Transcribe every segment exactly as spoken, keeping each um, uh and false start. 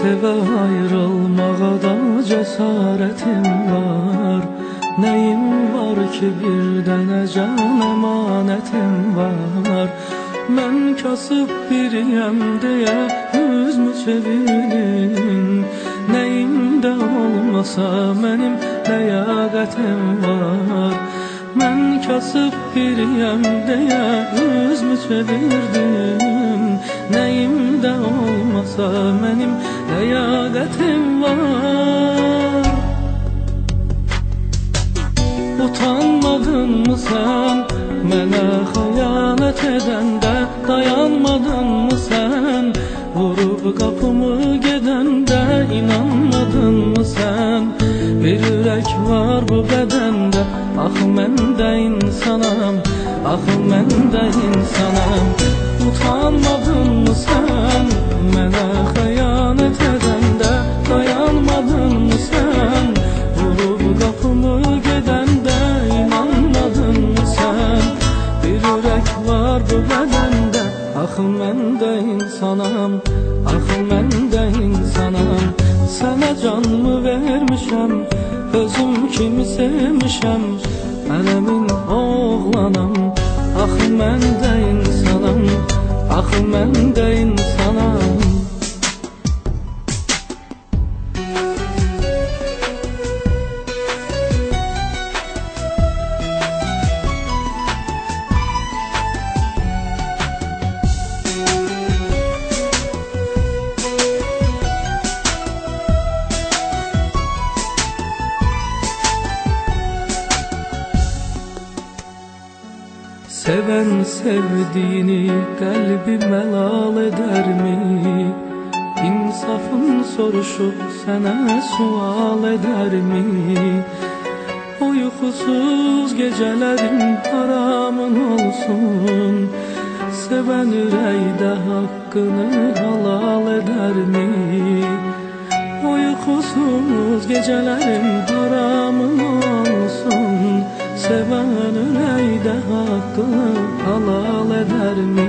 Sevə ayrılmağa da cəsarətim var. Nəyim var ki bir dənə can əmanətim var. Mən kasıb biriyəm deyə üzmü çevirin. Nəyimdə olmasa mənim ləyaqətim var. Mən kasıb biriyəm deyə üzmü çevirdim. Nəyimdə olmasa mənim ləyaqətim var. Utanmadın mı sən mənə xəyanət edəndə? Dayanmadın mı sən vurub qapımı gedəndə? İnanmadın mı sən bir ürək var bu bədəndə? Axı mən də insanam, axı mən də insanam. Utanmadın mı sən mənə xəyanət edəndə? Dayanmadın mı sən vurub qapımı gedəndə? İnanmadın mı sən bir ürək var bu bədəndə? Axı mən də insanam, axı mən də insanam. Sənə canımı vermişəm, özüm kimi sevmişəm. Ələmin oğlanam, axı mən də insanam, axı mən də insanam. Seven sevdiğini kalbi melal eder mi? İnsafın soruşup sana sual eder mi? Uykusuz gecelerin haramın olsun. Seven yüreğde hakkını halal eder mi? Uykusuz gecelerin haramın olsun. Seven yüreğde hakkını halal eder mi?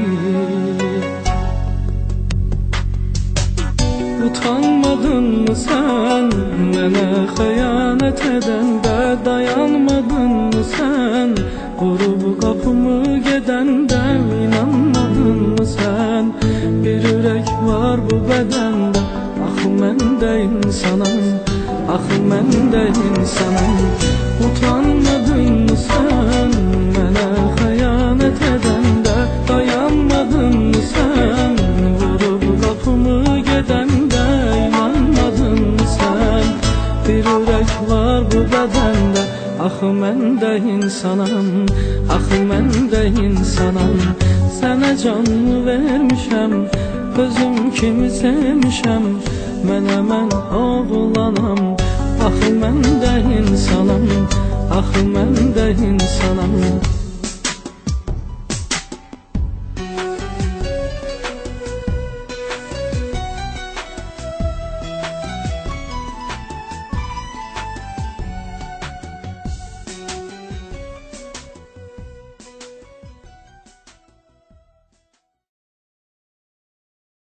Utanmadın mı sen mənə xəyanət edəndə? Dayanmadın mı sen vurub qapımı gedəndə? İnanmadın mı sen bir ürək var bu bədəndə? Axı mən də insanam, axı mən də insanam. Utanmadın mı sen mənə xəyanət edəndə? Dayanmadın mı sen vurub qapımı gedəndə? İnanmadın mı sen bir ürək var bu bədəndə? Axı mən də insanam, axı mən də insanam. Sənə canımı vermişəm, özüm kimi sevmişəm. Mənə mən oğlanam, axı mən də insanam, axı mən də insanam.